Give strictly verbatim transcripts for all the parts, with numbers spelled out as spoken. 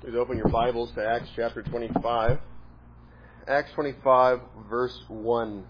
Please open your Bibles to Acts chapter twenty-five. Acts twenty-five, verse one.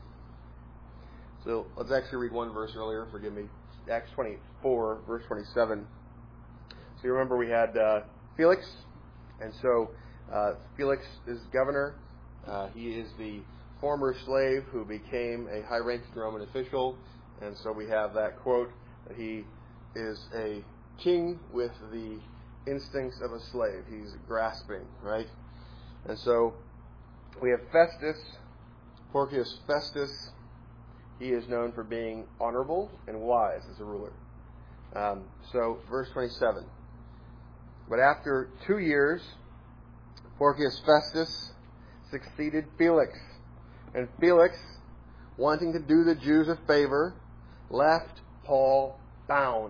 So let's actually read one verse earlier, forgive me. Acts twenty-four, verse twenty-seven. So you remember we had uh, Felix, and so uh, Felix is governor. Uh, he is the former slave who became a high-ranking Roman official, and so we have that quote that he is a king with the instincts of a slave. He's grasping, right? And so we have Festus, Porcius Festus. He is known for being honorable and wise as a ruler. Um, so, verse twenty-seven. But after two years, Porcius Festus succeeded Felix. And Felix, wanting to do the Jews a favor, left Paul bound.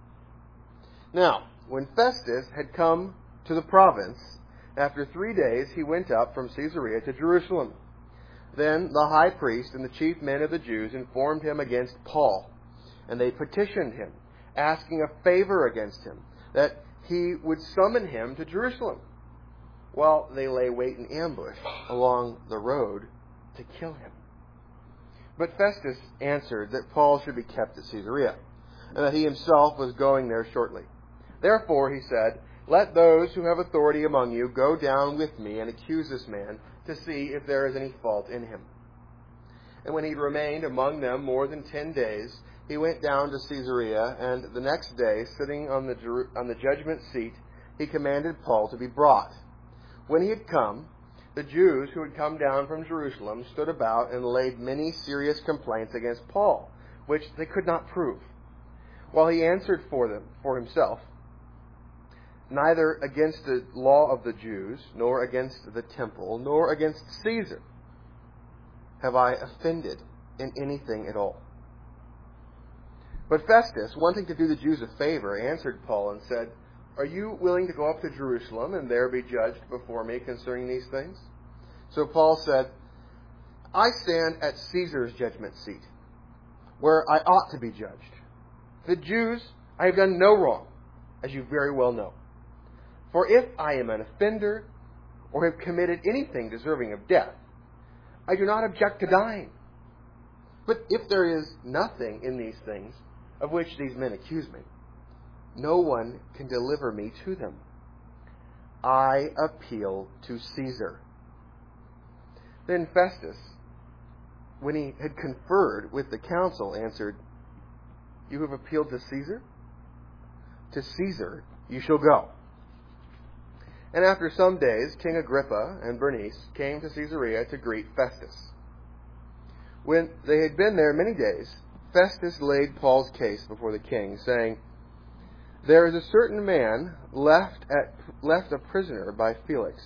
Now, when Festus had come to the province, after three days he went up from Caesarea to Jerusalem. Then the high priest and the chief men of the Jews informed him against Paul, and they petitioned him, asking a favor against him, that he would summon him to Jerusalem, while they lay wait in ambush along the road to kill him. But Festus answered that Paul should be kept at Caesarea, and that he himself was going there shortly. Therefore, he said, let those who have authority among you go down with me and accuse this man to see if there is any fault in him. And when he remained among them more than ten days, he went down to Caesarea, and the next day, sitting on the on the judgment seat, he commanded Paul to be brought. When he had come, the Jews who had come down from Jerusalem stood about and laid many serious complaints against Paul, which they could not prove. While he answered for them for himself, neither against the law of the Jews, nor against the temple, nor against Caesar have I offended in anything at all. But Festus, wanting to do the Jews a favor, answered Paul and said, are you willing to go up to Jerusalem and there be judged before me concerning these things? So Paul said, I stand at Caesar's judgment seat, where I ought to be judged. The Jews, I have done no wrong, as you very well know. For if I am an offender, or have committed anything deserving of death, I do not object to dying. But if there is nothing in these things of which these men accuse me, no one can deliver me to them. I appeal to Caesar. Then Festus, when he had conferred with the council, answered, you have appealed to Caesar? To Caesar you shall go. And after some days, King Agrippa and Bernice came to Caesarea to greet Festus. When they had been there many days, Festus laid Paul's case before the king, saying, there is a certain man left at left a prisoner by Felix,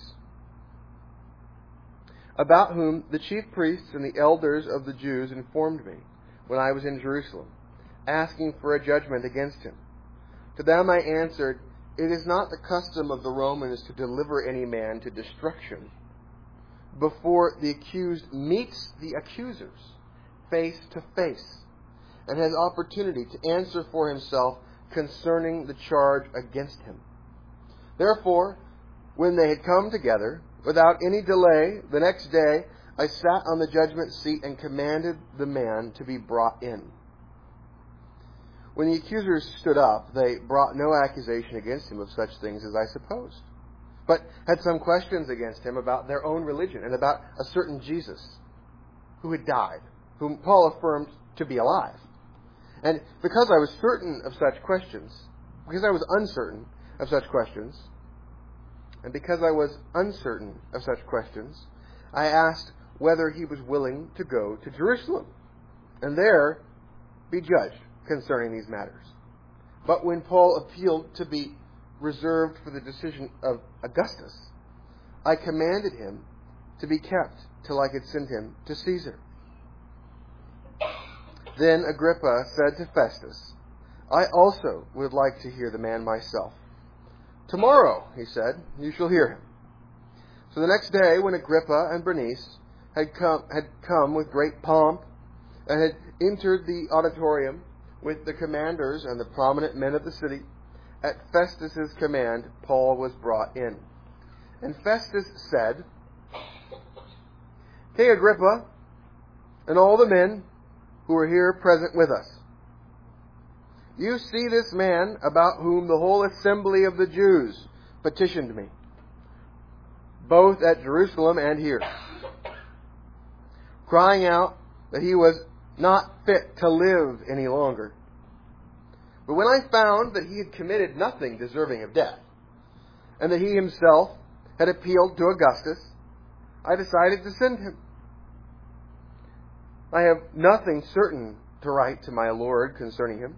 about whom the chief priests and the elders of the Jews informed me when I was in Jerusalem, asking for a judgment against him. To them I answered, it is not the custom of the Romans to deliver any man to destruction before the accused meets the accusers face to face and has opportunity to answer for himself concerning the charge against him. Therefore, when they had come together, without any delay, the next day I sat on the judgment seat and commanded the man to be brought in. When the accusers stood up, they brought no accusation against him of such things as I supposed, but had some questions against him about their own religion and about a certain Jesus who had died, whom Paul affirmed to be alive. And because I was certain of such questions, because I was uncertain of such questions, and because I was uncertain of such questions, I asked whether he was willing to go to Jerusalem and there be judged concerning these matters. But when Paul appealed to be reserved for the decision of Augustus, I commanded him to be kept till I could send him to Caesar. Then Agrippa said to Festus, I also would like to hear the man myself. Tomorrow, he said, you shall hear him. So the next day, when Agrippa and Bernice had come, had come with great pomp and had entered the auditorium with the commanders and the prominent men of the city, at Festus's command, Paul was brought in. And Festus said, King Agrippa, and all the men who are here present with us, you see this man about whom the whole assembly of the Jews petitioned me, both at Jerusalem and here, crying out that he was not fit to live any longer. But when I found that he had committed nothing deserving of death, and that he himself had appealed to Augustus, I decided to send him. I have nothing certain to write to my Lord concerning him.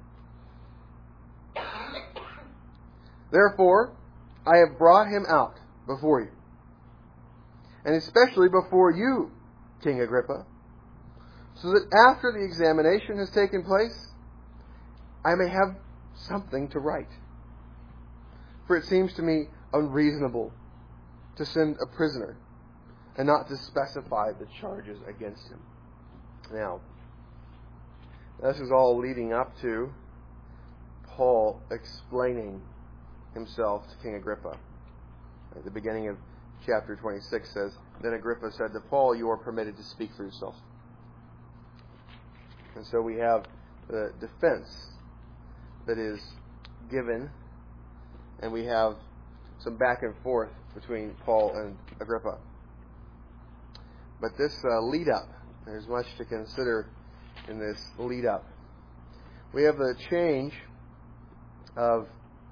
Therefore, I have brought him out before you, and especially before you, King Agrippa, so that after the examination has taken place, I may have something to write. For it seems to me unreasonable to send a prisoner and not to specify the charges against him. Now, this is all leading up to Paul explaining himself to King Agrippa. At the beginning of chapter twenty-six says, Then Agrippa said to Paul, you are permitted to speak for yourself. And so we have the defense that is given, and we have some back and forth between Paul and Agrippa. But this uh, lead up, there's much to consider in this lead up. We have the change of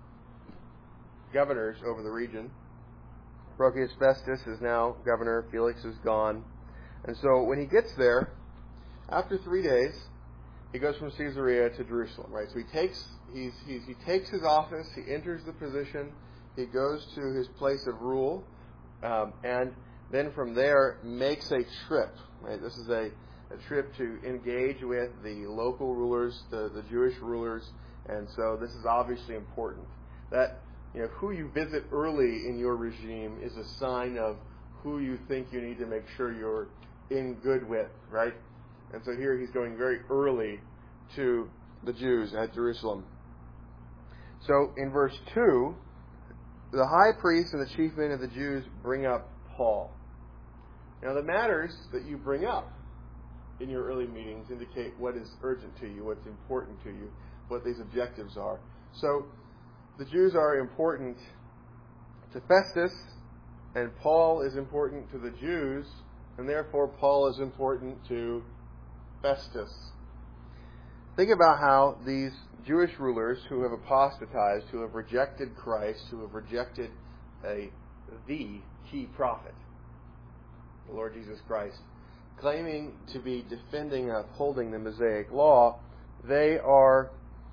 governors over the region. Porcius Festus is now governor, Felix is gone. And so when he gets there, after three days, he goes from Caesarea to Jerusalem, right? So he takes he's, he's, he takes his office, he enters the position, he goes to his place of rule, um, and then from there makes a trip, right? This is a, a trip to engage with the local rulers, the, the Jewish rulers, and so this is obviously important. That, you know, who you visit early in your regime is a sign of who you think you need to make sure you're in good with, right? And so here he's going very early to the Jews at Jerusalem. So in verse two, the high priest and the chief men of the Jews bring up Paul. Now the matters that you bring up in your early meetings indicate what is urgent to you, what's important to you, what these objectives are. So the Jews are important to Festus, and Paul is important to the Jews, and therefore Paul is important to Festus. Think about how these Jewish rulers who have apostatized, who have rejected Christ, who have rejected a the key prophet, the Lord Jesus Christ, claiming to be defending and upholding the Mosaic law, they are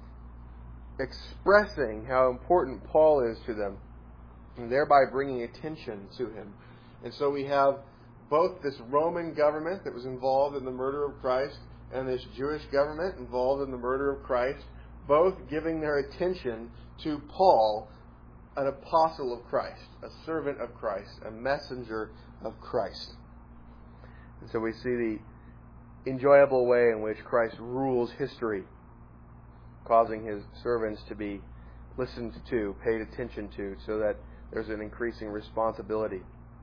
expressing how important Paul is to them, and thereby bringing attention to him. And so we have both this Roman government that was involved in the murder of Christ and this Jewish government involved in the murder of Christ, both giving their attention to Paul, an apostle of Christ, a servant of Christ, a messenger of Christ. And so we see the enjoyable way in which Christ rules history, causing his servants to be listened to, paid attention to, so that there's an increasing responsibility.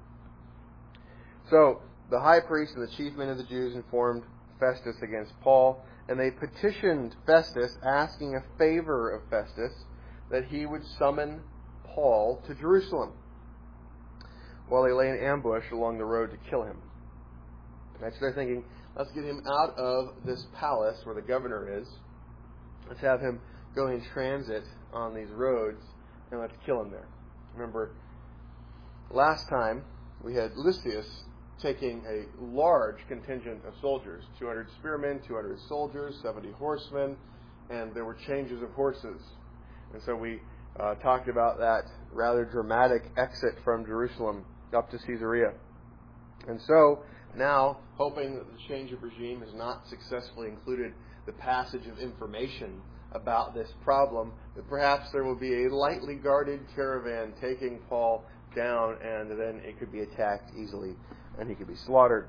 So the high priest and the chief men of the Jews informed Festus against Paul, and they petitioned Festus, asking a favor of Festus, that he would summon Paul to Jerusalem while they lay in ambush along the road to kill him. And so they're thinking, let's get him out of this palace where the governor is. Let's have him go in transit on these roads, and let's kill him there. Remember, last time we had Lysias taking a large contingent of soldiers, two hundred spearmen, two hundred soldiers, seventy horsemen, and there were changes of horses. And so we uh, talked about that rather dramatic exit from Jerusalem up to Caesarea. And so now, hoping that the change of regime has not successfully included the passage of information about this problem, that perhaps there will be a lightly guarded caravan taking Paul down, and then it could be attacked easily, and he could be slaughtered.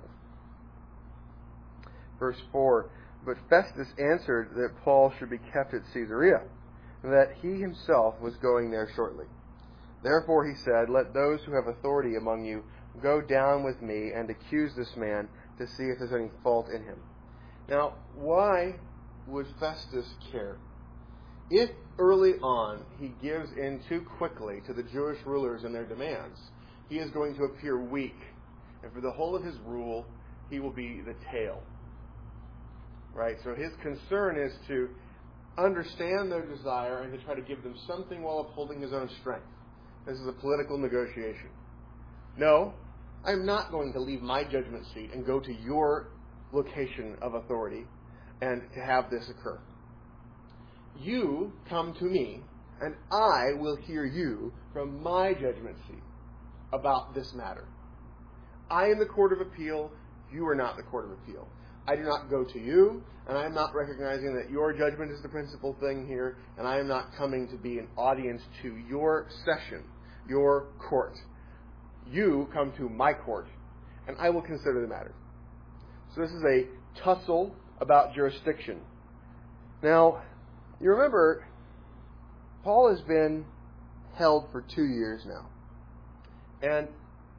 Verse four, But Festus answered that Paul should be kept at Caesarea, and that he himself was going there shortly. Therefore he said, let those who have authority among you go down with me and accuse this man to see if there's any fault in him. Now, why would Festus care? If early on he gives in too quickly to the Jewish rulers and their demands, he is going to appear weak. And for the whole of his rule, he will be the tail. Right? So his concern is to understand their desire and to try to give them something while upholding his own strength. This is a political negotiation. No, I'm not going to leave my judgment seat and go to your location of authority and to have this occur. You come to me, and I will hear you from my judgment seat about this matter. I am the court of appeal. You are not the court of appeal. I do not go to you, and I am not recognizing that your judgment is the principal thing here, and I am not coming to be an audience to your session, your court. You come to my court, and I will consider the matter. So this is a tussle about jurisdiction. Now, you remember, Paul has been held for two years now. And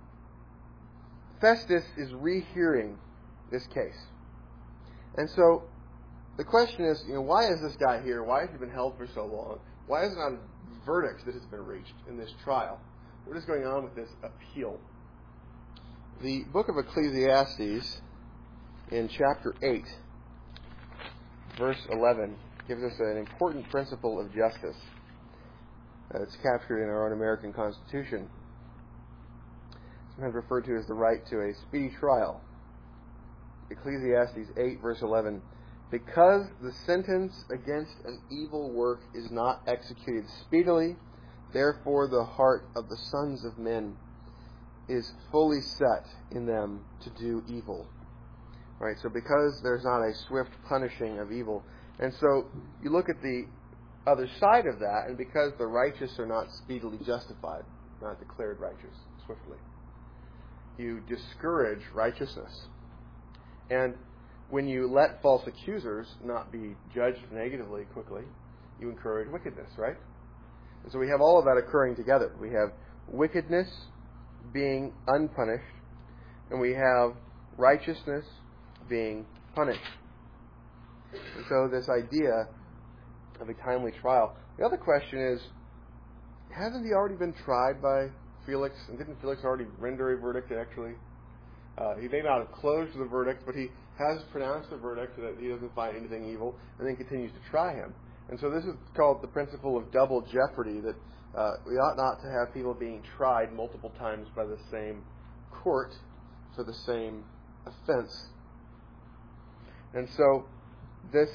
Festus is rehearing this case. And so the question is, you know, why is this guy here? Why has he been held for so long? Why is it not a verdict that has been reached in this trial? What is going on with this appeal? The book of Ecclesiastes in chapter eight, verse eleven, gives us an important principle of justice. Uh, it's captured in our own American Constitution. Sometimes referred to as the right to a speedy trial. Ecclesiastes eight, verse eleven. Because the sentence against an evil work is not executed speedily, therefore the heart of the sons of men is fully set in them to do evil. Right? So because there's not a swift punishing of evil. And so you look at the other side of that, and because the righteous are not speedily justified, not declared righteous swiftly, you discourage righteousness. And when you let false accusers not be judged negatively quickly, you encourage wickedness, right? And so we have all of that occurring together. We have wickedness being unpunished, and we have righteousness being punished. And so this idea of a timely trial. The other question is, hasn't he already been tried by Felix? And didn't Felix already render a verdict, actually? Uh, he may not have closed the verdict, but he has pronounced a verdict that he doesn't find anything evil, and then continues to try him. And so this is called the principle of double jeopardy, that uh, we ought not to have people being tried multiple times by the same court for the same offense. And so this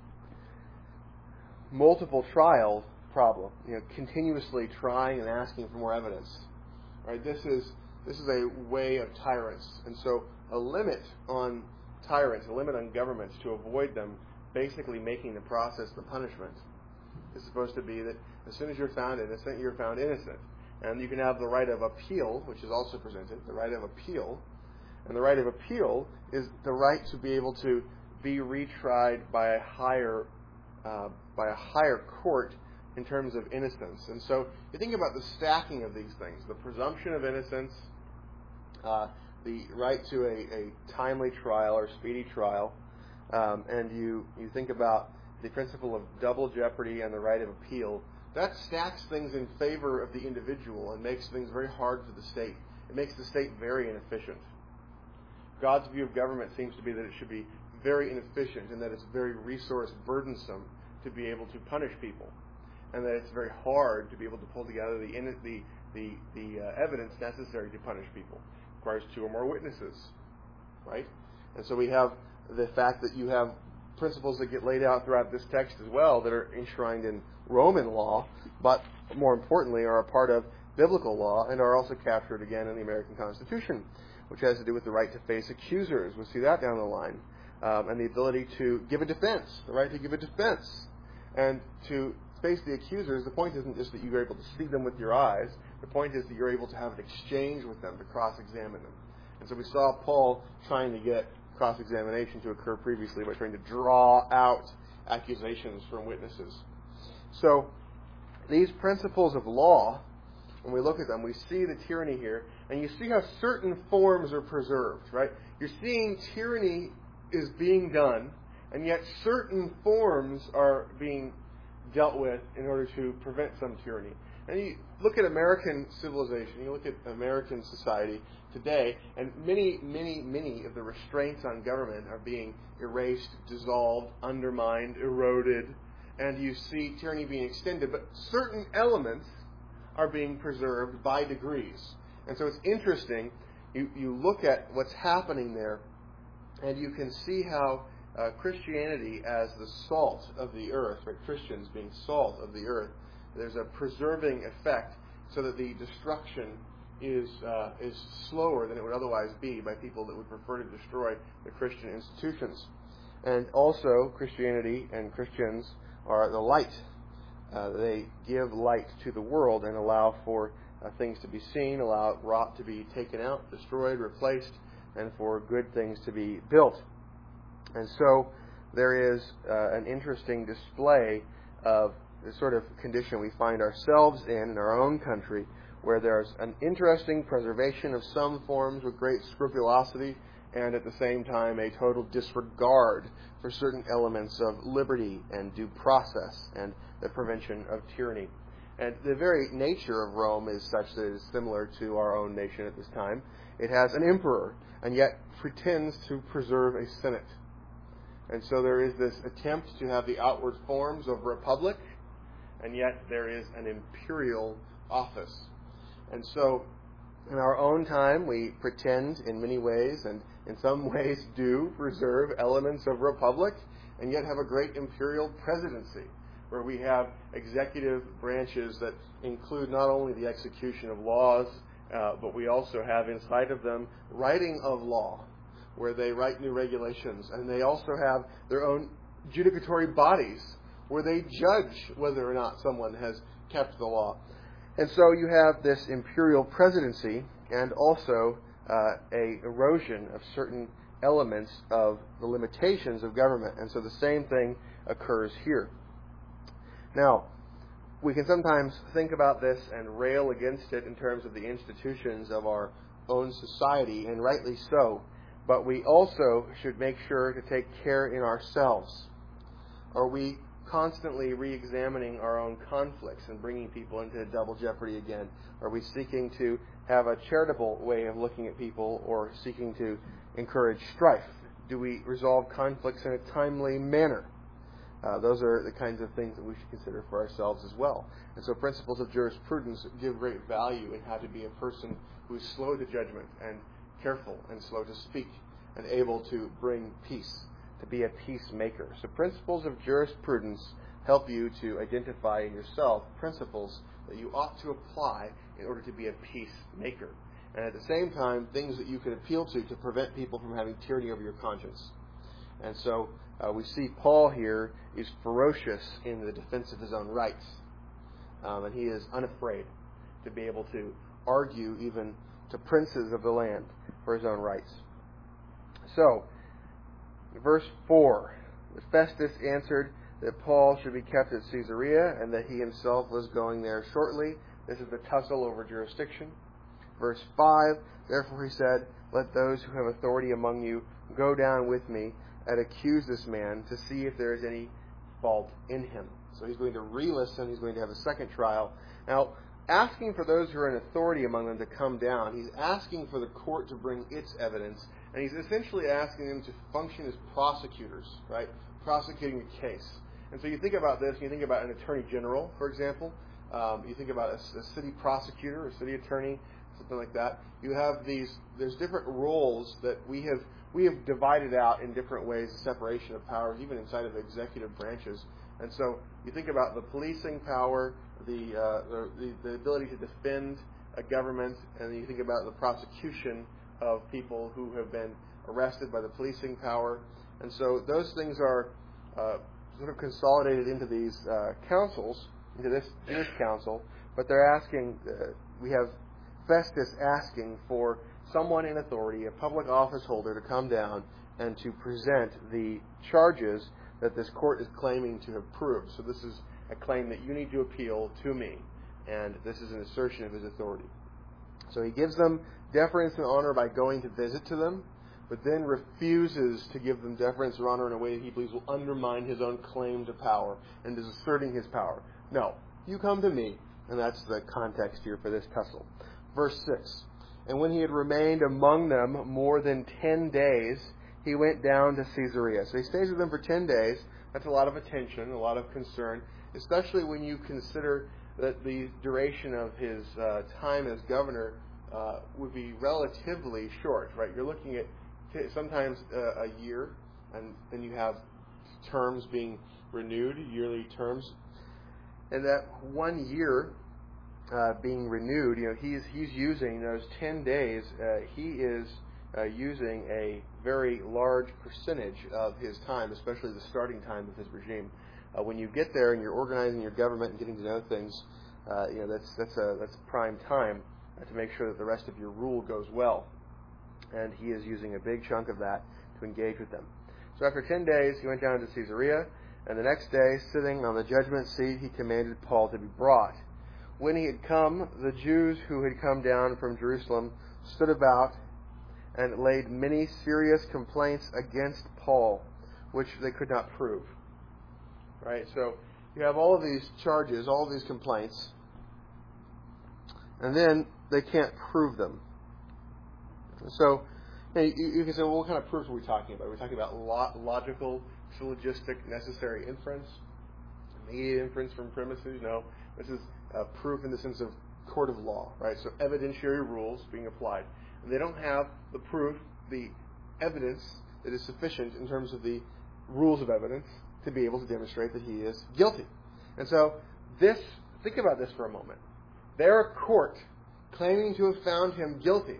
multiple trial problem, you know, continuously trying and asking for more evidence, right? This is this is a way of tyrants, and so a limit on tyrants, a limit on governments to avoid them basically making the process the punishment is supposed to be that as soon as you're found innocent, you're found innocent, and you can have the right of appeal, which is also presented, the right of appeal, and the right of appeal is the right to be able to be retried by a higher uh, by a higher court in terms of innocence. And so you think about the stacking of these things: the presumption of innocence, uh, the right to a, a timely trial or speedy trial, um, and you you think about the principle of double jeopardy and the right of appeal. That stacks things in favor of the individual and makes things very hard for the state. It makes the state very inefficient. God's view of government seems to be that it should be very inefficient and that it's very resource burdensome to be able to punish people, and that it's very hard to be able to pull together the the the, the uh, evidence necessary to punish people. It requires two or more witnesses, right? And so we have the fact that you have principles that get laid out throughout this text as well that are enshrined in Roman law, but more importantly are a part of biblical law and are also captured again in the American Constitution, which has to do with the right to face accusers. We'll see that down the line. Um, and the ability to give a defense, the right to give a defense. And to face the accusers, the point isn't just that you're able to see them with your eyes. The point is that you're able to have an exchange with them, to cross-examine them. And so we saw Paul trying to get cross-examination to occur previously by trying to draw out accusations from witnesses. So these principles of law when we look at them, we see the tyranny here, and you see how certain forms are preserved, right? You're seeing tyranny is being done, and yet certain forms are being dealt with in order to prevent some tyranny. And you look at American civilization, you look at American society today, and many, many, many of the restraints on government are being erased, dissolved, undermined, eroded, and you see tyranny being extended, but certain elements are being preserved by degrees. And so it's interesting, you, you look at what's happening there, and you can see how uh, Christianity as the salt of the earth, right? Christians being salt of the earth, there's a preserving effect so that the destruction is uh, is slower than it would otherwise be by people that would prefer to destroy the Christian institutions. And also, Christianity and Christians are the light. Uh, they give light to the world and allow for uh, things to be seen, allow rot to be taken out, destroyed, replaced, and for good things to be built. And so there is uh, an interesting display of the sort of condition we find ourselves in in our own country, where there's an interesting preservation of some forms with great scrupulosity, and at the same time a total disregard for certain elements of liberty and due process and the prevention of tyranny. And the very nature of Rome is such that it is similar to our own nation at this time. It has an emperor, and yet pretends to preserve a senate. And so there is this attempt to have the outward forms of republic, and yet there is an imperial office. And so in our own time, we pretend in many ways, and in some ways do, preserve elements of republic, and yet have a great imperial presidency, where we have executive branches that include not only the execution of laws, uh, but we also have inside of them writing of law, where they write new regulations, and they also have their own judicatory bodies, where they judge whether or not someone has kept the law. And so you have this imperial presidency and also uh, a erosion of certain elements of the limitations of government. And so the same thing occurs here. Now, we can sometimes think about this and rail against it in terms of the institutions of our own society, and rightly so. But we also should make sure to take care in ourselves. Are we constantly re-examining our own conflicts and bringing people into double jeopardy again? Are we seeking to have a charitable way of looking at people, or seeking to encourage strife? Do we resolve conflicts in a timely manner? Uh, those are the kinds of things that we should consider for ourselves as well. And so principles of jurisprudence give great value in how to be a person who is slow to judgment and careful and slow to speak and able to bring peace, to be a peacemaker. So principles of jurisprudence help you to identify in yourself principles that you ought to apply in order to be a peacemaker. And at the same time, things that you can appeal to to prevent people from having tyranny over your conscience. And so uh, we see Paul here is ferocious in the defense of his own rights. Um, and he is unafraid to be able to argue even to princes of the land for his own rights. So, verse four, Festus answered that Paul should be kept at Caesarea and that he himself was going there shortly. This is the tussle over jurisdiction. Verse five, therefore he said, let those who have authority among you go down with me and accuse this man to see if there is any fault in him. So he's going to re-listen. He's going to have a second trial. Now, asking for those who are in authority among them to come down, he's asking for the court to bring its evidence, and he's essentially asking them to function as prosecutors, right? Prosecuting a case. And so you think about this, you think about an attorney general, for example. Um, you think about a, a city prosecutor, a city attorney, something like that. You have these, there's different roles that we have we have divided out in different ways, the separation of powers, even inside of the executive branches. And so you think about the policing power, the, uh, the, the ability to defend a government, and then you think about the prosecution of people who have been arrested by the policing power. And so those things are uh, sort of consolidated into these uh, councils, into this Jewish council, but they're asking, uh, we have Festus asking for someone in authority, a public office holder, to come down and to present the charges that this court is claiming to have proved. So this is a claim that you need to appeal to me. and this is an assertion of his authority. So he gives them deference and honor by going to visit to them, but then refuses to give them deference or honor in a way that he believes will undermine his own claim to power and is asserting his power. No, you come to me, and that's the context here for this tussle. Verse six, and when he had remained among them more than ten days, he went down to Caesarea. So he stays with them for ten days. That's a lot of attention, a lot of concern, especially when you consider that the duration of his uh, time as governor uh, would be relatively short, right? You're looking at t- sometimes uh, a year, and then you have terms being renewed, yearly terms. And that one year uh, being renewed, you know, he's he's using those ten days. Uh, he is uh, using a very large percentage of his time, especially the starting time of his regime. Uh, when you get there and you're organizing your government and getting to know things, uh, you know that's that's a that's prime time uh, to make sure that the rest of your rule goes well. And he is using a big chunk of that to engage with them. So after ten days, he went down to Caesarea, and the next day, sitting on the judgment seat, he commanded Paul to be brought. When he had come, the Jews who had come down from Jerusalem stood about and laid many serious complaints against Paul, which they could not prove. Right? So you have all of these charges, all of these complaints, and then they can't prove them. So you, you can say, well, what kind of proofs are we talking about? Are we talking about lo- logical, syllogistic, necessary inference? Immediate inference from premises? No. This is uh, proof in the sense of court of law, right? So evidentiary rules being applied. And they don't have the proof, the evidence that is sufficient in terms of the rules of evidence to be able to demonstrate that he is guilty. And so this, think about this for a moment. They're a court claiming to have found him guilty.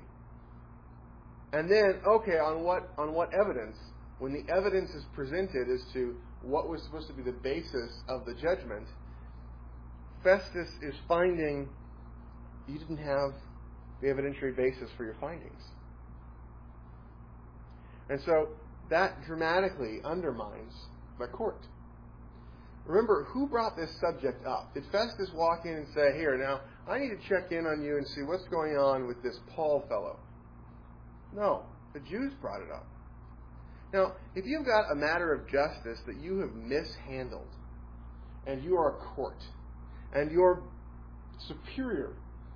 And then, okay, on what on what evidence? When the evidence is presented as to what was supposed to be the basis of the judgment, Festus is finding you didn't have the evidentiary basis for your findings. And so that dramatically undermines the court. Remember, who brought this subject up? Did Festus walk in and say, here, now, I need to check in on you and see what's going on with this Paul fellow? No, the Jews brought it up. Now, if you've got a matter of justice that you have mishandled, and you are a court, and your superior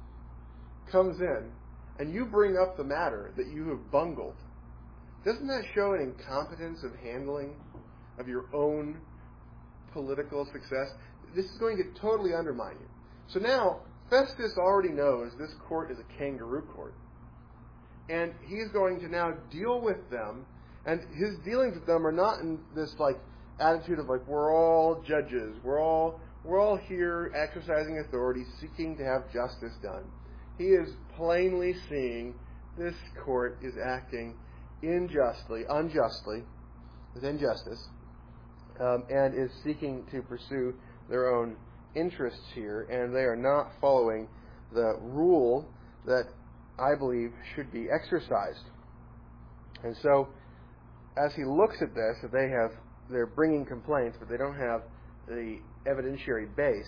comes in, and you bring up the matter that you have bungled, doesn't that show an incompetence of handling of your own political success? This is going to totally undermine you. So now, Festus already knows this court is a kangaroo court. And he's going to now deal with them, and his dealings with them are not in this like attitude of like we're all judges, we're all we're all here exercising authority, seeking to have justice done. He is plainly seeing this court is acting unjustly, unjustly, with injustice, um, and is seeking to pursue their own interests here, and they are not following the rule that I believe should be exercised. And so, as he looks at this, that they have, they're bringing complaints, but they don't have the evidentiary base.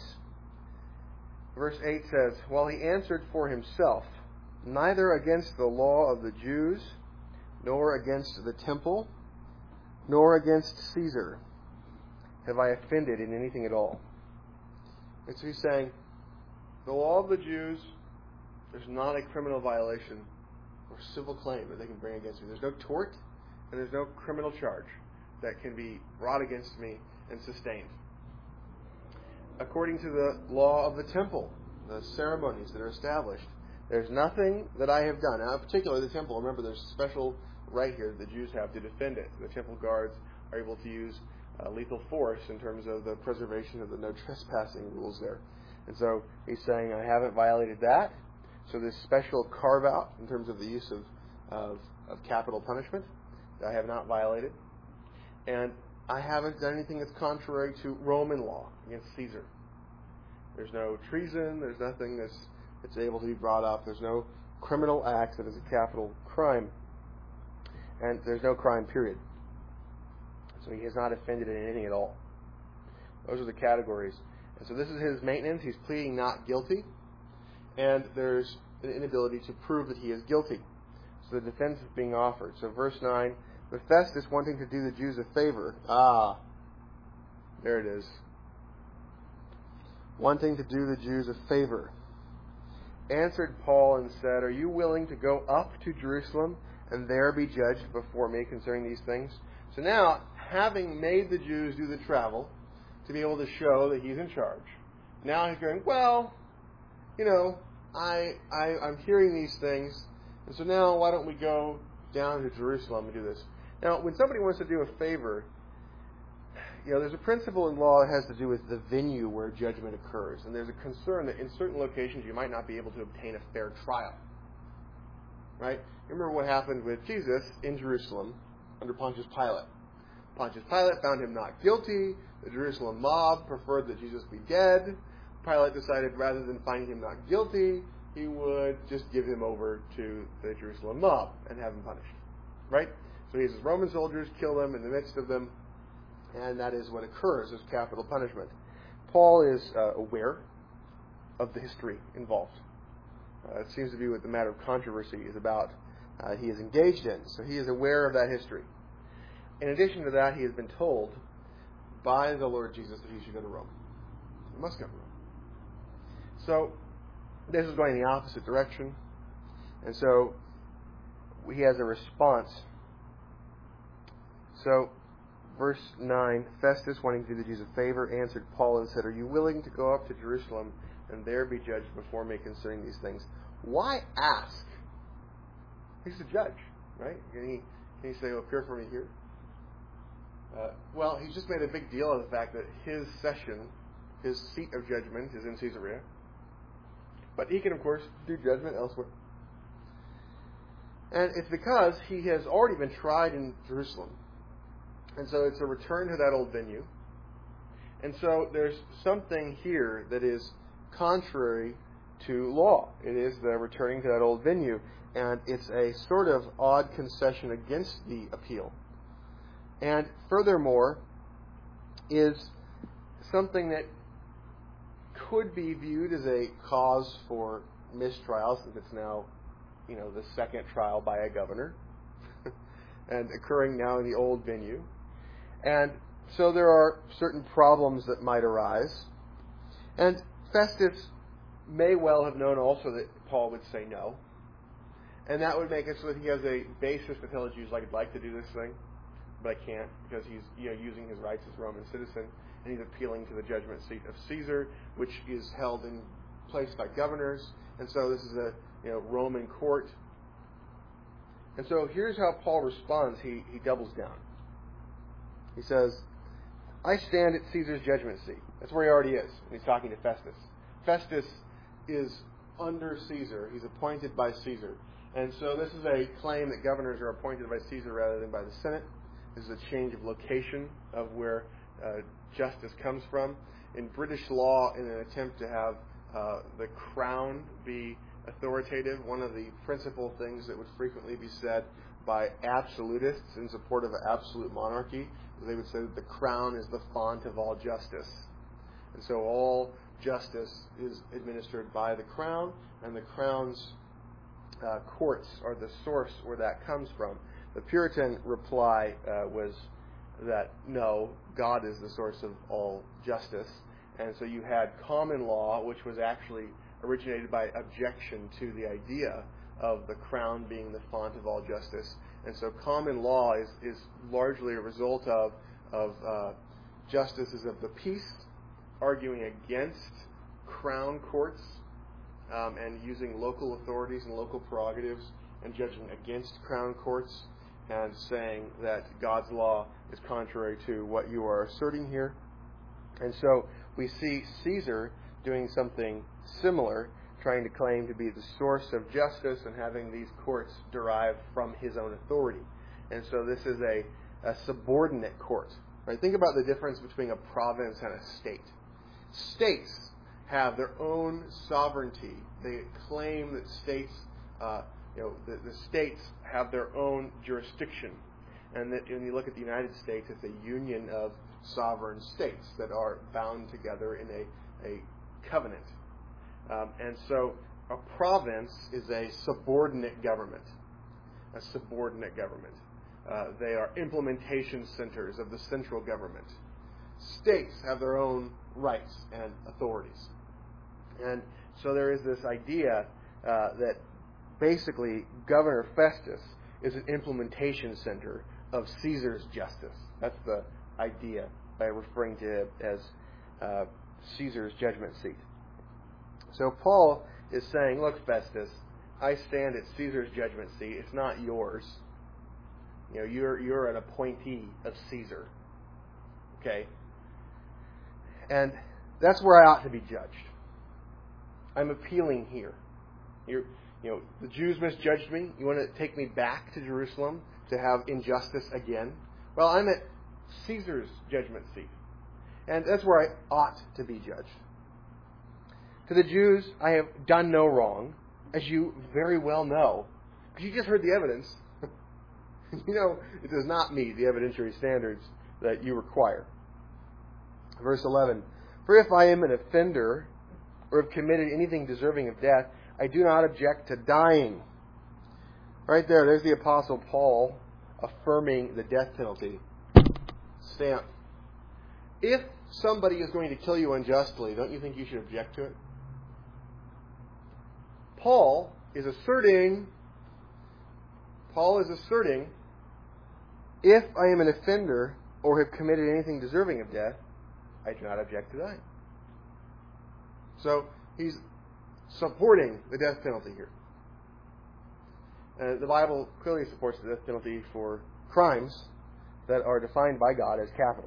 Verse eight says, while he answered for himself, neither against the law of the Jews, nor against the temple, nor against Caesar have I offended in anything at all. And so he's saying, the law of the Jews, there's not a criminal violation or civil claim that they can bring against me. There's no tort and there's no criminal charge that can be brought against me and sustained. According to the law of the temple, the ceremonies that are established, there's nothing that I have done. Now, particularly the temple, remember there's a special right here that the Jews have to defend it. The temple guards are able to use uh, lethal force in terms of the preservation of the no trespassing rules there. And so he's saying, I haven't violated that. So this special carve-out in terms of the use of, of, of capital punishment that I have not violated. And I haven't done anything that's contrary to Roman law against Caesar. There's no treason. There's nothing that's, that's able to be brought up. There's no criminal act that is a capital crime. And there's no crime, period. So he has not offended in anything at all. Those are the categories. And so this is his maintenance. He's pleading not guilty, and there's an inability to prove that he is guilty. So the defense is being offered. So verse nine, but Festus, wanting to do the Jews a favor, ah, there it is, wanting to do the Jews a favor, answered Paul and said, are you willing to go up to Jerusalem and there be judged before me concerning these things? So now, having made the Jews do the travel to be able to show that he's in charge, now he's going, well, you know, I, I, I'm hearing these things, and so now why don't we go down to Jerusalem and do this? Now, when somebody wants to do a favor, you know, there's a principle in law that has to do with the venue where judgment occurs. And there's a concern that in certain locations you might not be able to obtain a fair trial. Right? Remember what happened with Jesus in Jerusalem under Pontius Pilate. Pontius Pilate found him not guilty. The Jerusalem mob preferred that Jesus be dead. Pilate decided rather than finding him not guilty, he would just give him over to the Jerusalem mob and have him punished. Right? So he has his Roman soldiers kill them in the midst of them. And that is what occurs as capital punishment. Paul is uh, aware of the history involved. Uh, it seems to be what the matter of controversy is about. Uh, he is engaged in, so he is aware of that history. In addition to that, he has been told by the Lord Jesus that he should go to Rome. He must go to Rome. So this is going in the opposite direction. And so he has a response. So verse nine, Festus, wanting to do the Jews a favor, answered Paul and said, are you willing to go up to Jerusalem and there be judged before me concerning these things? Why ask? He's the judge, right? Can he, can he say, well, appear for me here? Uh, well, he's just made a big deal of the fact that his session, his seat of judgment is in Caesarea. But he can, of course, do judgment elsewhere. And it's because he has already been tried in Jerusalem. And so it's a return to that old venue. And so there's something here that is contrary to law. It is the returning to that old venue. And it's a sort of odd concession against the appeal. And furthermore, is something that could be viewed as a cause for mistrial, since it's now, you know, the second trial by a governor, and occurring now in the old venue. And so there are certain problems that might arise. And Festus may well have known also that Paul would say no. And that would make it so that he has a basis to tell the Jews, like, I'd like to do this thing, but I can't, because he's, you know, using his rights as a Roman citizen, and he's appealing to the judgment seat of Caesar, which is held in place by governors. And so this is a, you know, Roman court. And so here's how Paul responds. He, he doubles down. He says, I stand at Caesar's judgment seat. That's where he already is. And he's talking to Festus. Festus is under Caesar. He's appointed by Caesar. And so this is a claim that governors are appointed by Caesar rather than by the Senate. This is a change of location of where uh, justice comes from. In British law, in an attempt to have uh, the crown be authoritative, one of the principal things that would frequently be said by absolutists in support of absolute monarchy is they would say that the crown is the font of all justice. And so all justice is administered by the crown, and the crown's uh, courts are the source where that comes from. The Puritan reply uh, was that no, God is the source of all justice. And so you had common law, which was actually originated by objection to the idea of the crown being the font of all justice. And so common law is, is largely a result of, of uh, justices of the peace arguing against crown courts um, and using local authorities and local prerogatives and judging against crown courts and saying that God's law is contrary to what you are asserting here. And so we see Caesar doing something similar, trying to claim to be the source of justice and having these courts derived from his own authority. And so this is a, a subordinate court. Right? Think about the difference between a province and a state. States have their own sovereignty. They claim that states, uh, you know, the, the states have their own jurisdiction. And that when you look at the United States, it's a union of sovereign states that are bound together in a a covenant. Um, and so a province is a subordinate government. A subordinate government. Uh, they are implementation centers of the central government. States have their own rights and authorities. And so there is this idea uh, that basically Governor Festus is an implementation center of Caesar's justice. That's the idea by referring to it as uh, Caesar's judgment seat. So Paul is saying, look, Festus, I stand at Caesar's judgment seat. It's not yours. You know, you're you're an appointee of Caesar. Okay? And that's where I ought to be judged. I'm appealing here. You're, you know, the Jews misjudged me. You want to take me back to Jerusalem to have injustice again? Well, I'm at Caesar's judgment seat. And that's where I ought to be judged. To the Jews, I have done no wrong, as you very well know. Because you just heard the evidence. You know, it does not meet the evidentiary standards that you require. Verse eleven, for if I am an offender or have committed anything deserving of death, I do not object to dying. Right there, there's the Apostle Paul affirming the death penalty. Stamp. If somebody is going to kill you unjustly, don't you think you should object to it? Paul is asserting, Paul is asserting, if I am an offender or have committed anything deserving of death, I do not object to dying. So he's supporting the death penalty here. Uh, the Bible clearly supports the death penalty for crimes that are defined by God as capital.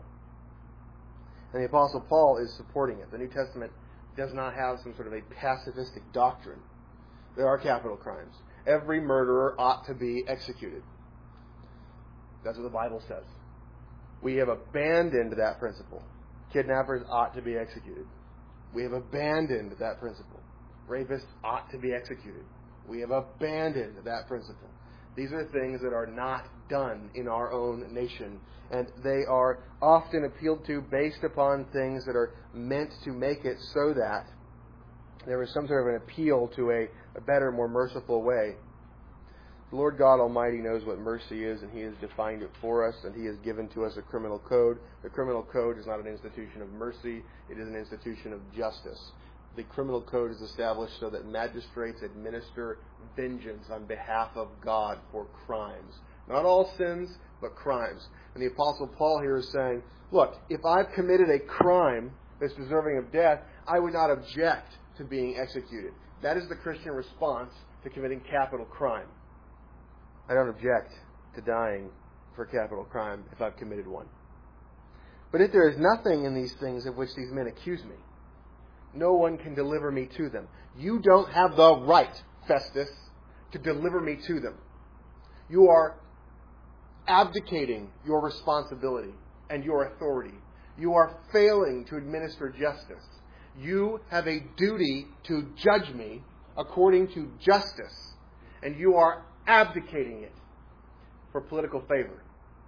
And the Apostle Paul is supporting it. The New Testament does not have some sort of a pacifistic doctrine. There are capital crimes. Every murderer ought to be executed. That's what the Bible says. We have abandoned that principle. Kidnappers ought to be executed. We have abandoned that principle. Rapists ought to be executed. We have abandoned that principle. These are things that are not done in our own nation. And they are often appealed to based upon things that are meant to make it so that there is some sort of an appeal to a, a better, more merciful way. The Lord God Almighty knows what mercy is, and He has defined it for us, and He has given to us a criminal code. The criminal code is not an institution of mercy. It is an institution of justice. The criminal code is established so that magistrates administer vengeance on behalf of God for crimes. Not all sins, but crimes. And the Apostle Paul here is saying, look, if I've committed a crime that's deserving of death, I would not object to being executed. That is the Christian response to committing capital crime. I don't object to dying for capital crime if I've committed one. But if there is nothing in these things of which these men accuse me, no one can deliver me to them. You don't have the right, Festus, to deliver me to them. You are abdicating your responsibility and your authority. You are failing to administer justice. You have a duty to judge me according to justice, and you are abdicating it for political favor.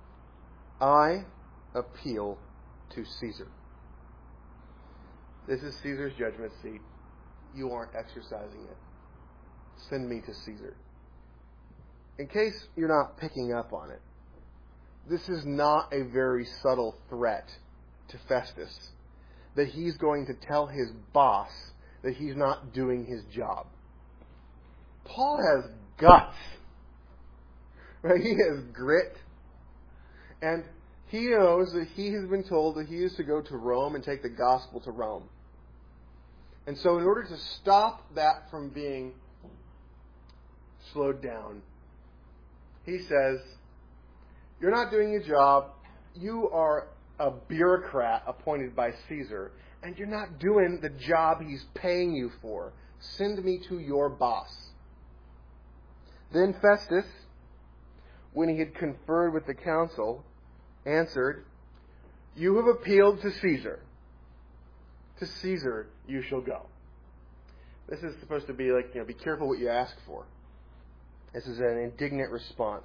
I appeal to Caesar. This is Caesar's judgment seat. You aren't exercising it. Send me to Caesar. In case you're not picking up on it, this is not a very subtle threat to Festus that he's going to tell his boss that he's not doing his job. Paul has guts. Right? He has grit. And he knows that he has been told that he is to go to Rome and take the gospel to Rome. And so in order to stop that from being slowed down, he says, you're not doing your job. You are a bureaucrat appointed by Caesar, and you're not doing the job he's paying you for. Send me to your boss. Then Festus, when he had conferred with the council, answered, you have appealed to Caesar. To Caesar you shall go. This is supposed to be like, you know, be careful what you ask for. This is an indignant response.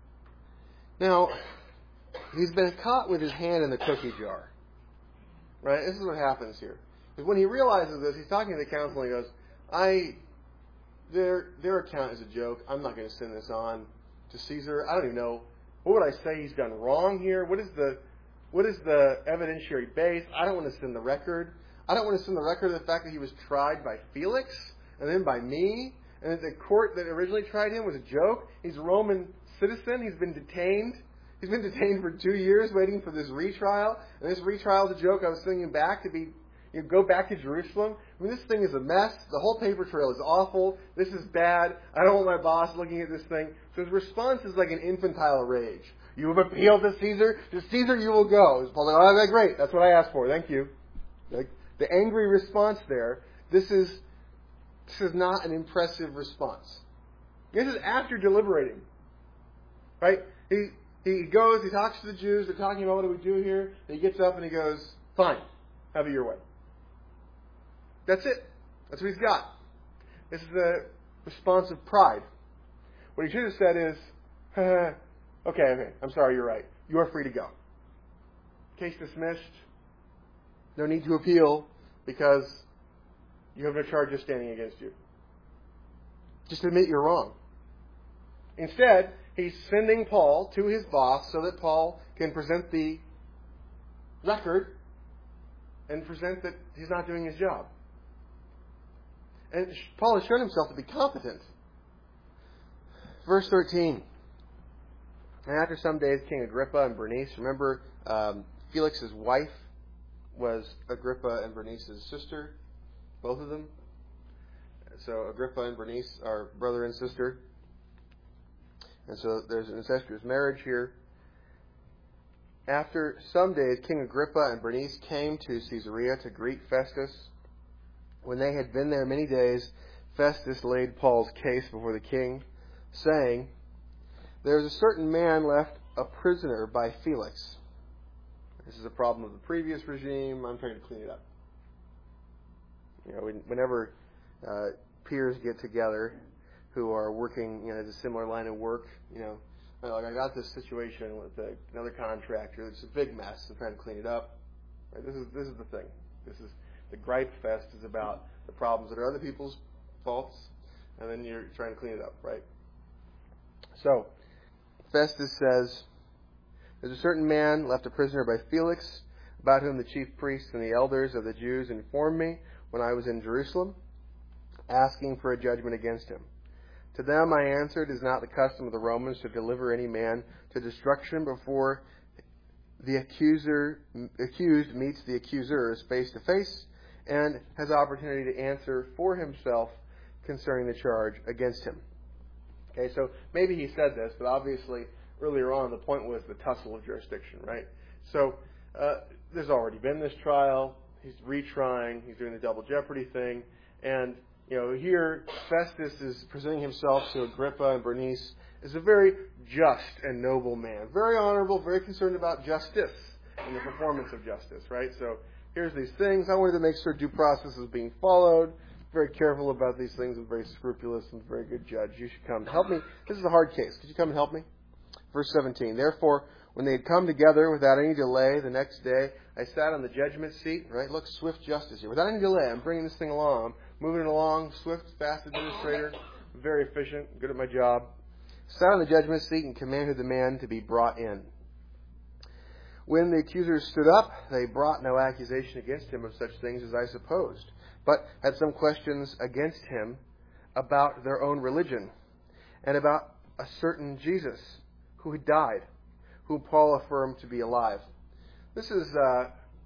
Now, he's been caught with his hand in the cookie jar. Right? This is what happens here. Because when he realizes this, he's talking to the council and he goes, I, their, their account is a joke. I'm not going to send this on to Caesar. I don't even know. What would I say he's done wrong here? What is the, what is the evidentiary base? I don't want to send the record. I don't want to send the record of the fact that he was tried by Felix and then by me, and that the court that originally tried him was a joke. He's a Roman citizen. He's been detained. He's been detained for two years waiting for this retrial. And this retrial is a joke. I was sending him back to be, you know, go back to Jerusalem. I mean, this thing is a mess. The whole paper trail is awful. This is bad. I don't want my boss looking at this thing. So his response is like an infantile rage. You have appealed to Caesar. To Caesar you will go. It's Paul's like, oh, okay, great. That's what I asked for. Thank you. Like, the angry response there, this is, this is not an impressive response. This is after deliberating. Right? He he goes, he talks to the Jews, they're talking about what do we do here, and he gets up and he goes, fine, have it your way. That's it. That's what he's got. This is the response of pride. What he should have said is, okay, okay, I'm sorry, you're right. You are free to go. Case dismissed. No need to appeal because you have no charges standing against you. Just admit you're wrong. Instead, he's sending Paul to his boss so that Paul can present the record and present that he's not doing his job. And Paul has shown himself to be competent. Verse thirteen. And after some days, King Agrippa and Bernice, remember um, Felix's wife was Agrippa and Bernice's sister, both of them. So Agrippa and Bernice are brother and sister. And so there's an incestuous marriage here. After some days, King Agrippa and Bernice came to Caesarea to greet Festus. When they had been there many days, Festus laid Paul's case before the king, saying, there is a certain man left a prisoner by Felix. This is a problem of the previous regime. I'm trying to clean it up. You know, whenever uh, peers get together who are working, you know, as a similar line of work, you know, like I got this situation with a, another contractor. It's a big mess. I'm trying to clean it up. Right? This is this is the thing. This is the gripe fest is about the problems that are other people's faults, and then you're trying to clean it up, right? So Festus says, there's a certain man left a prisoner by Felix, about whom the chief priests and the elders of the Jews informed me when I was in Jerusalem, asking for a judgment against him. To them I answered, it is not the custom of the Romans to deliver any man to destruction before the accuser accused meets the accusers face to face and has opportunity to answer for himself concerning the charge against him. Okay, so maybe he said this, but obviously earlier on the point was the tussle of jurisdiction, right? So uh, there's already been this trial. He's retrying. He's doing the double jeopardy thing. And, you know, here Festus is presenting himself to Agrippa and Bernice as a very just and noble man. Very honorable, very concerned about justice and the performance of justice, right? So here's these things. I wanted to make sure due process is being followed. Very careful about these things and very scrupulous and very good judge. You should come help me. This is a hard case. Could you come and help me? Verse seventeen. Therefore, when they had come together without any delay the next day, I sat on the judgment seat, right? Look, swift justice here. Without any delay, I'm bringing this thing along. I'm moving it along. Swift, fast administrator. Very efficient. Good at my job. Sat on the judgment seat and commanded the man to be brought in. When the accusers stood up, they brought no accusation against him of such things as I supposed, but had some questions against him about their own religion and about a certain Jesus who had died, whom Paul affirmed to be alive. This is uh,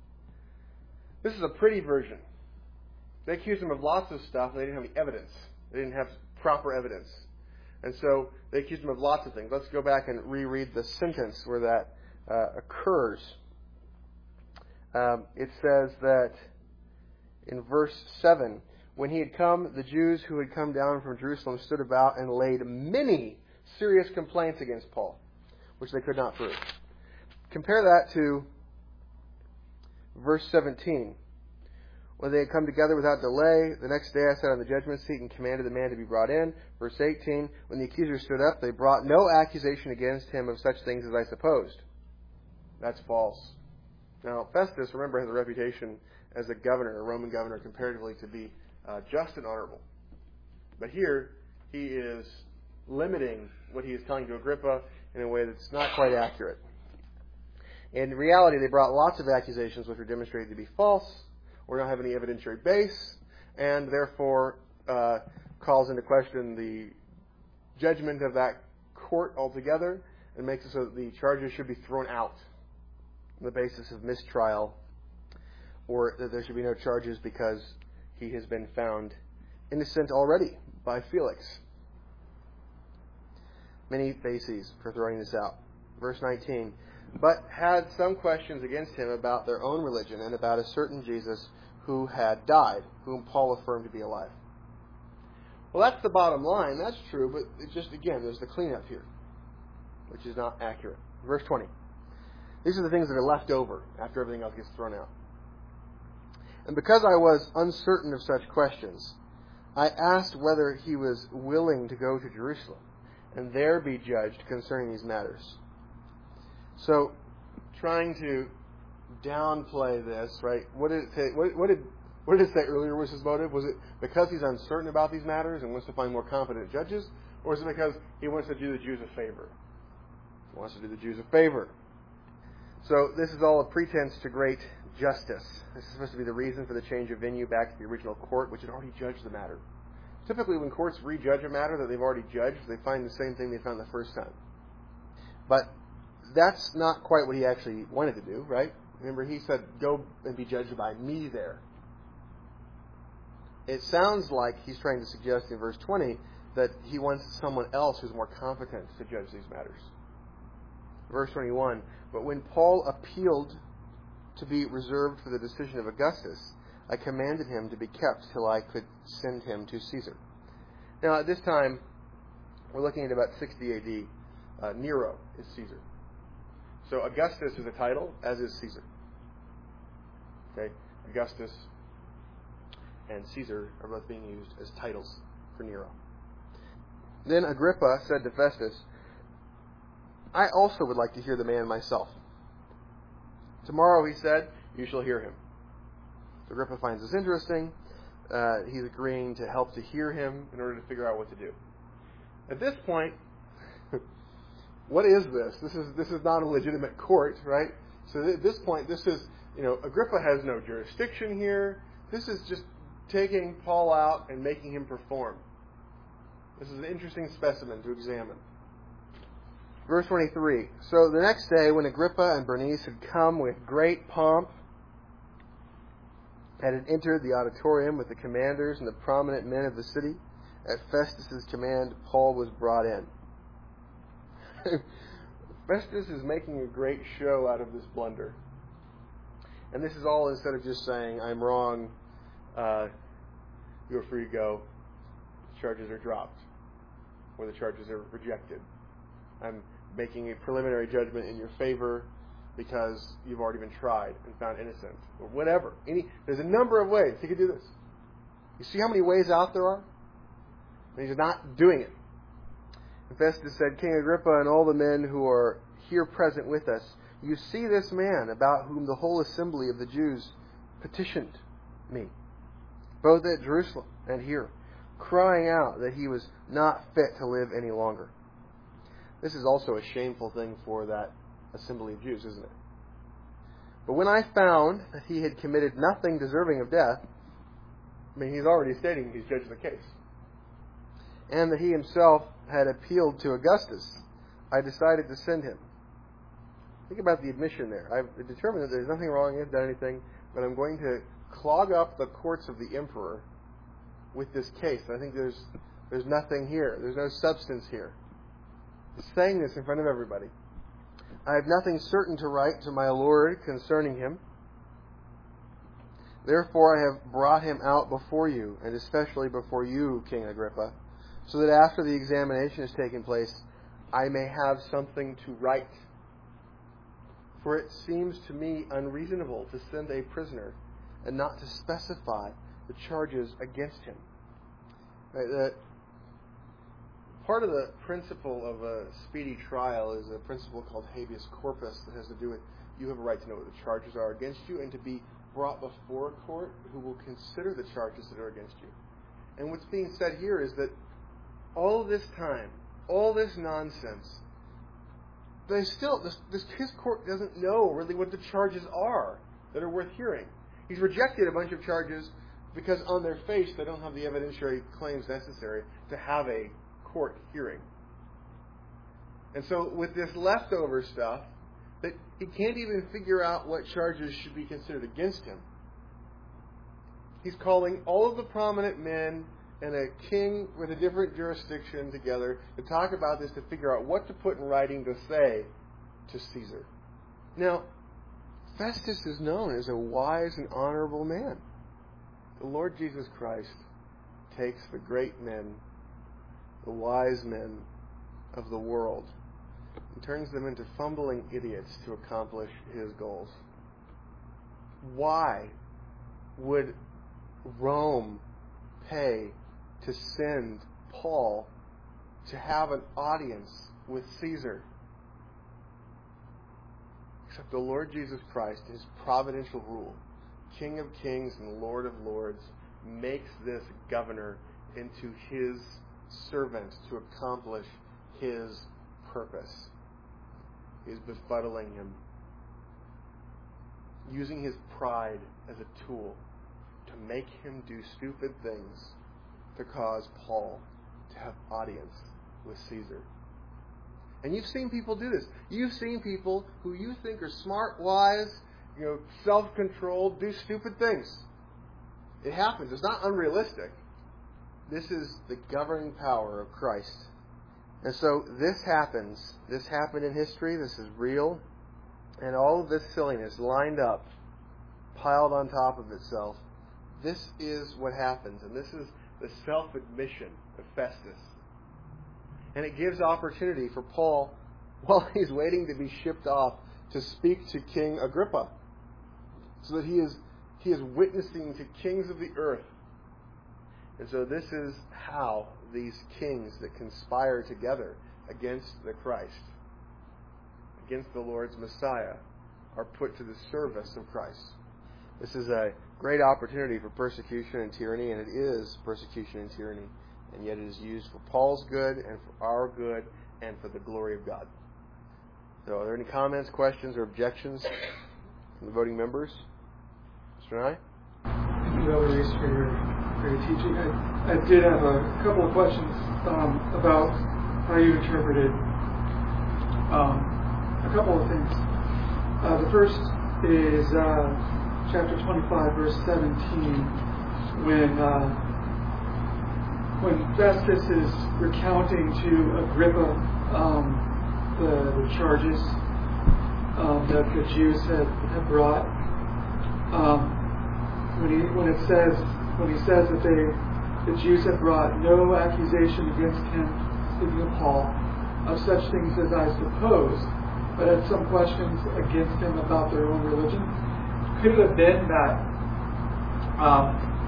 this is a pretty version. They accused him of lots of stuff, and they didn't have any evidence. They didn't have proper evidence. And so they accused him of lots of things. Let's go back and reread the sentence where that uh, occurs. Um, it says that in verse seven, when he had come, the Jews who had come down from Jerusalem stood about and laid many serious complaints against Paul, which they could not prove. Compare that to verse seventeen. When they had come together without delay, the next day I sat on the judgment seat and commanded the man to be brought in. Verse eighteen, when the accusers stood up, they brought no accusation against him of such things as I supposed. That's false. Now, Festus, remember, has a reputation as a governor, a Roman governor, comparatively to be uh, just and honorable. But here, he is limiting what he is telling to Agrippa in a way that's not quite accurate. In reality, they brought lots of accusations which were demonstrated to be false or don't have any evidentiary base, and therefore uh, calls into question the judgment of that court altogether and makes it so that the charges should be thrown out on the basis of mistrial, or that there should be no charges because he has been found innocent already by Felix. Many bases for throwing this out. Verse nineteen, but had some questions against him about their own religion and about a certain Jesus who had died, whom Paul affirmed to be alive. Well, that's the bottom line. That's true, but it's just, again, there's the cleanup here, which is not accurate. Verse twenty. These are the things that are left over after everything else gets thrown out. And because I was uncertain of such questions, I asked whether he was willing to go to Jerusalem and there be judged concerning these matters. So, trying to downplay this, right? What did it say? What, what did what did it say earlier was his motive? Was it because he's uncertain about these matters and wants to find more competent judges, or is it because he wants to do the Jews a favor? He wants to do the Jews a favor. So this is all a pretense to great justice. This is supposed to be the reason for the change of venue back to the original court, which had already judged the matter. Typically, when courts rejudge a matter that they've already judged, they find the same thing they found the first time. But that's not quite what he actually wanted to do, right? Remember, he said, go and be judged by me there. It sounds like he's trying to suggest in verse twenty that he wants someone else who's more competent to judge these matters. Verse twenty-one, but when Paul appealed to be reserved for the decision of Augustus, I commanded him to be kept till I could send him to Caesar. Now, at this time, we're looking at about sixty A D. Uh, Nero is Caesar. So Augustus is a title, as is Caesar. Okay, Augustus and Caesar are both being used as titles for Nero. Then Agrippa said to Festus, I also would like to hear the man myself. Tomorrow, he said, you shall hear him. Agrippa finds this interesting. Uh, he's agreeing to help to hear him in order to figure out what to do. At this point, what is this? This is this is not a legitimate court, right? So at this point, this is, you know, Agrippa has no jurisdiction here. This is just taking Paul out and making him perform. This is an interesting specimen to examine. Verse twenty-three. So the next day, when Agrippa and Bernice had come with great pomp, and had entered the auditorium with the commanders and the prominent men of the city, at Festus's command, Paul was brought in. Festus is making a great show out of this blunder. And this is all instead of just saying, I'm wrong, uh, you're free to go, the charges are dropped, or the charges are rejected. I'm making a preliminary judgment in your favor because you've already been tried and found innocent, or whatever. Any, there's a number of ways he could do this. You see how many ways out there are? And he's not doing it. And Festus said, King Agrippa and all the men who are here present with us, you see this man about whom the whole assembly of the Jews petitioned me, both at Jerusalem and here, crying out that he was not fit to live any longer. This is also a shameful thing for that assembly of Jews, isn't it? But when I found that he had committed nothing deserving of death, I mean, he's already stating he's judged the case, and that he himself had appealed to Augustus, I decided to send him. Think about the admission there. I've determined that there's nothing wrong, he hasn't done anything, but I'm going to clog up the courts of the emperor with this case. I think there's there's nothing here. There's no substance here. He's saying this in front of everybody. I have nothing certain to write to my Lord concerning him. Therefore I have brought him out before you, and especially before you, King Agrippa, so that after the examination has taken place, I may have something to write. For it seems to me unreasonable to send a prisoner and not to specify the charges against him. Right, that part of the principle of a speedy trial is a principle called habeas corpus that has to do with you have a right to know what the charges are against you and to be brought before a court who will consider the charges that are against you. And what's being said here is that all this time, all this nonsense, they still, this, this, his court doesn't know really what the charges are that are worth hearing. He's rejected a bunch of charges because on their face they don't have the evidentiary claims necessary to have a court hearing. And so with this leftover stuff, that he can't even figure out what charges should be considered against him. He's calling all of the prominent men and a king with a different jurisdiction together to talk about this, to figure out what to put in writing to say to Caesar. Now, Festus is known as a wise and honorable man. The Lord Jesus Christ takes the great men, the wise men of the world, and turns them into fumbling idiots to accomplish his goals. Why would Rome pay to send Paul to have an audience with Caesar? Except the Lord Jesus Christ, in his providential rule, King of kings and Lord of lords, makes this governor into his servant to accomplish his purpose. He is befuddling him, using his pride as a tool to make him do stupid things to cause Paul to have audience with Caesar. And you've seen people do this. You've seen people who you think are smart, wise, you know, self-controlled, do stupid things. It happens. It's not unrealistic. This is the governing power of Christ. And so this happens. This happened in history. This is real. And all of this silliness lined up, piled on top of itself. This is what happens. And this is the self-admission of Festus. And it gives opportunity for Paul, while he's waiting to be shipped off, to speak to King Agrippa. So that he is he is witnessing to kings of the earth. And so this is how these kings that conspire together against the Christ, against the Lord's Messiah, are put to the service of Christ. This is a great opportunity for persecution and tyranny, and it is persecution and tyranny. And yet it is used for Paul's good and for our good and for the glory of God. So are there any comments, questions, or objections from the voting members? Mister Nye? Thank you, Elder Reese, for your, for your teaching. I, I did have a couple of questions um, about how you interpreted um, a couple of things. Uh, the first is uh, chapter twenty-five, verse seventeen, when... Uh, When Festus is recounting to Agrippa um, the, the charges um, that the Jews had, had brought, um, when he when it says when he says that they the Jews had brought no accusation against him, speaking of Paul, of such things as I supposed, but had some questions against him about their own religion, could it have been that um,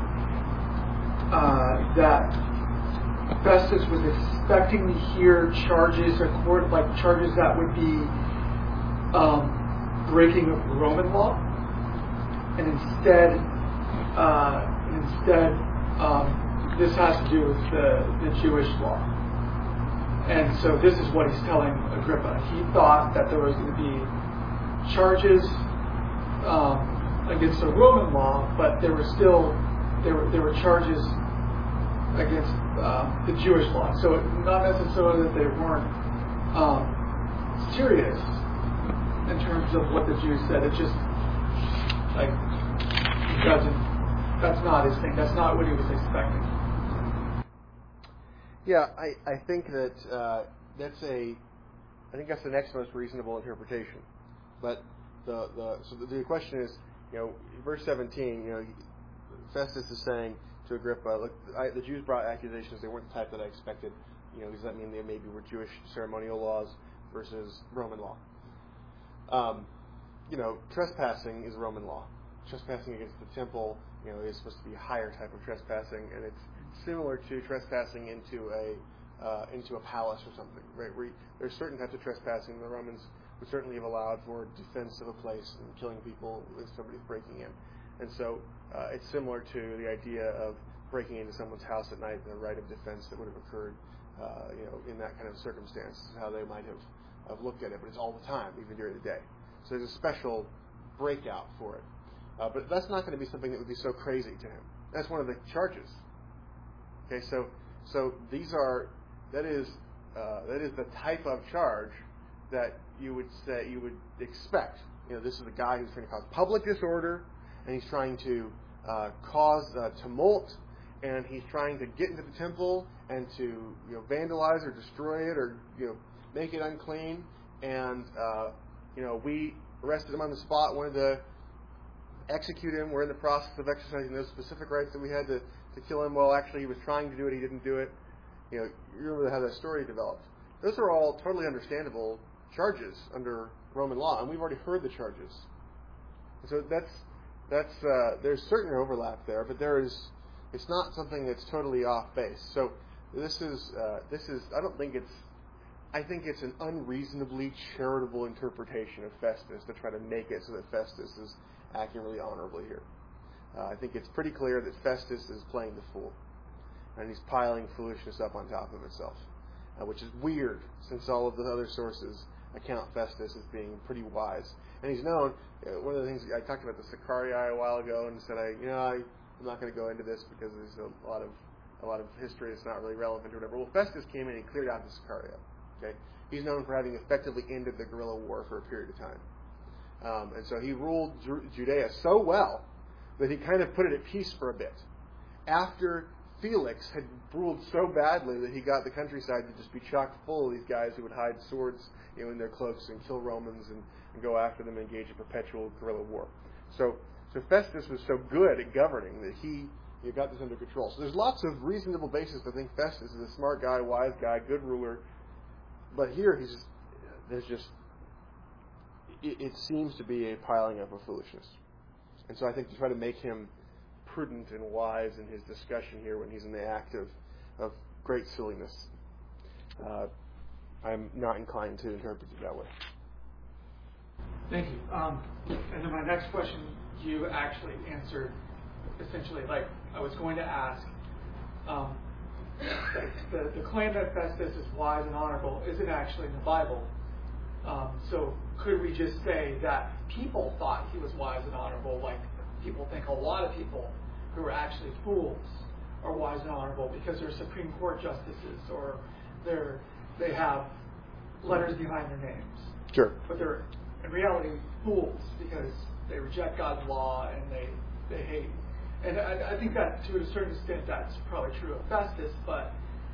uh, that Festus was expecting to hear charges, or court like charges that would be um, breaking of Roman law, and instead, uh, instead, um, this has to do with the, the Jewish law. And so this is what he's telling Agrippa. He thought that there was going to be charges um, against the Roman law, but there were still there were there were charges against uh, the Jewish law. So it, not necessarily that they weren't um, serious in terms of what the Jews said. It's just like he doesn't. That's not his thing. That's not what he was expecting. Yeah, I, I think that uh, that's a I think that's the next most reasonable interpretation. But the the so the, the question is, you know, verse seventeen. You know, Festus is saying to Agrippa, look, I, the Jews brought accusations. They weren't the type that I expected. You know, does that mean they maybe were Jewish ceremonial laws versus Roman law? Um, you know, trespassing is Roman law. Trespassing against the temple, you know, is supposed to be a higher type of trespassing, and it's similar to trespassing into a uh, into a palace or something. Right? Where you, there's certain types of trespassing the Romans would certainly have allowed for defense of a place and killing people if somebody's breaking in. And so uh, it's similar to the idea of breaking into someone's house at night, the right of defense that would have occurred, uh, you know, in that kind of circumstance, how they might have, have looked at it. But it's all the time, even during the day. So there's a special breakout for it. Uh, but that's not going to be something that would be so crazy to him. That's one of the charges. Okay, so so these are that is uh, that is the type of charge that you would say you would expect. You know, this is a guy who's trying to cause public disorder, and he's trying to uh, cause uh, tumult, and he's trying to get into the temple and to you know vandalize or destroy it or you know make it unclean. And uh, you know we arrested him on the spot, wanted to execute him. We're in the process of exercising those specific rights that we had to, to kill him. Well, actually, he was trying to do it. He didn't do it. You know, you remember how that story developed. Those are all totally understandable charges under Roman law, and we've already heard the charges. And so that's that's uh, there's certain overlap there, but there is it's not something that's totally off base. So this is uh, this is I don't think it's I think it's an unreasonably charitable interpretation of Festus to try to make it so that Festus is acting really honorably here. Uh, I think it's pretty clear that Festus is playing the fool, and he's piling foolishness up on top of itself, uh, which is weird since all of the other sources account Festus as being pretty wise. And he's known, uh, one of the things, I talked about the Sicarii a while ago and said, I, you know, I, I'm not going to go into this because there's a lot of a lot of history that's not really relevant or whatever. Well, Festus came in and he cleared out the Sicarii. Okay? He's known for having effectively ended the guerrilla war for a period of time. Um, and so he ruled Ju- Judea so well that he kind of put it at peace for a bit. After Felix had ruled so badly that he got the countryside to just be chock full of these guys who would hide swords, you know, in their cloaks and kill Romans and, and go after them and engage in perpetual guerrilla war. So, so Festus was so good at governing that he you know, got this under control. So there's lots of reasonable basis to think Festus is a smart guy, wise guy, good ruler. But here he's just, there's just, it, it seems to be a piling up of foolishness. And so I think to try to make him prudent and wise in his discussion here when he's in the act of, of great silliness, uh, I'm not inclined to interpret it that way. Thank you. Um, and then my next question, you actually answered essentially like I was going to ask. Um, the, the claim that Festus is wise and honorable isn't actually in the Bible. Um, so could we just say that people thought he was wise and honorable, like people think a lot of people who are actually fools are wise and honorable because they're Supreme Court justices or they're they have letters behind their names. Sure. But they're in reality fools because they reject God's law and they, they hate. And I, I think that to a certain extent that's probably true of Festus, but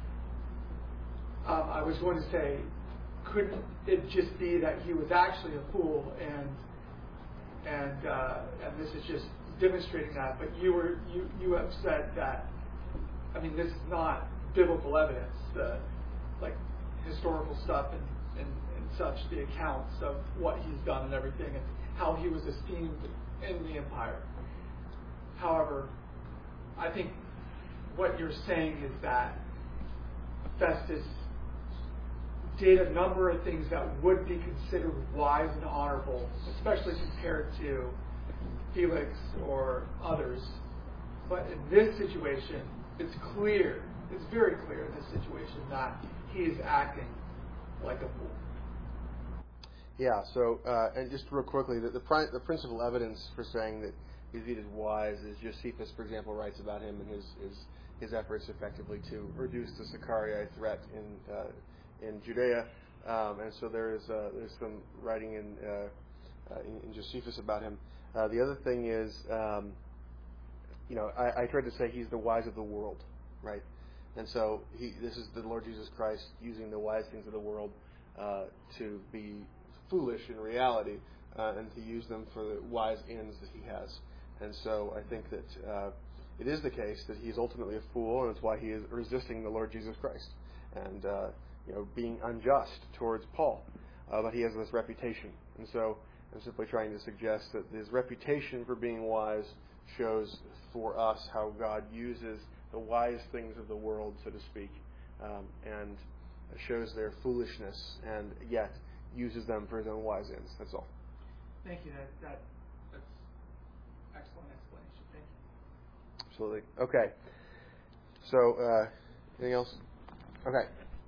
um, I was going to say, couldn't it just be that he was actually a fool and and uh, and this is just demonstrating that? But you were you, you have said that, I mean, this is not biblical evidence, the like historical stuff and, and, and such, the accounts of what he's done and everything and how he was esteemed in the empire. However, I think what you're saying is that Festus did a number of things that would be considered wise and honorable, especially compared to Felix or others. But in this situation, it's clear, it's very clear in this situation that he is acting like a fool. Yeah, so, uh, and just real quickly, the, the, pri- the principal evidence for saying that he's viewed as wise is Josephus, for example, writes about him and his his, his efforts effectively to reduce the Sicarii threat in uh, in Judea. Um, and so there is uh, there's some writing in, uh, uh, in, in Josephus about him. Uh, the other thing is, um, you know, I, I tried to say he's the wise of the world, right? And so he, this is the Lord Jesus Christ using the wise things of the world uh, to be foolish in reality uh, and to use them for the wise ends that he has. And so I think that uh, it is the case that he's ultimately a fool, and it's why he is resisting the Lord Jesus Christ and uh, you know being unjust towards Paul. Uh, but he has this reputation, and so I'm simply trying to suggest that his reputation for being wise shows for us how God uses the wise things of the world, so to speak, um, and shows their foolishness, and yet uses them for his own wise ends. That's all. Thank you. That, that that's excellent explanation. absolutely. Okay. So, uh, anything else? Okay.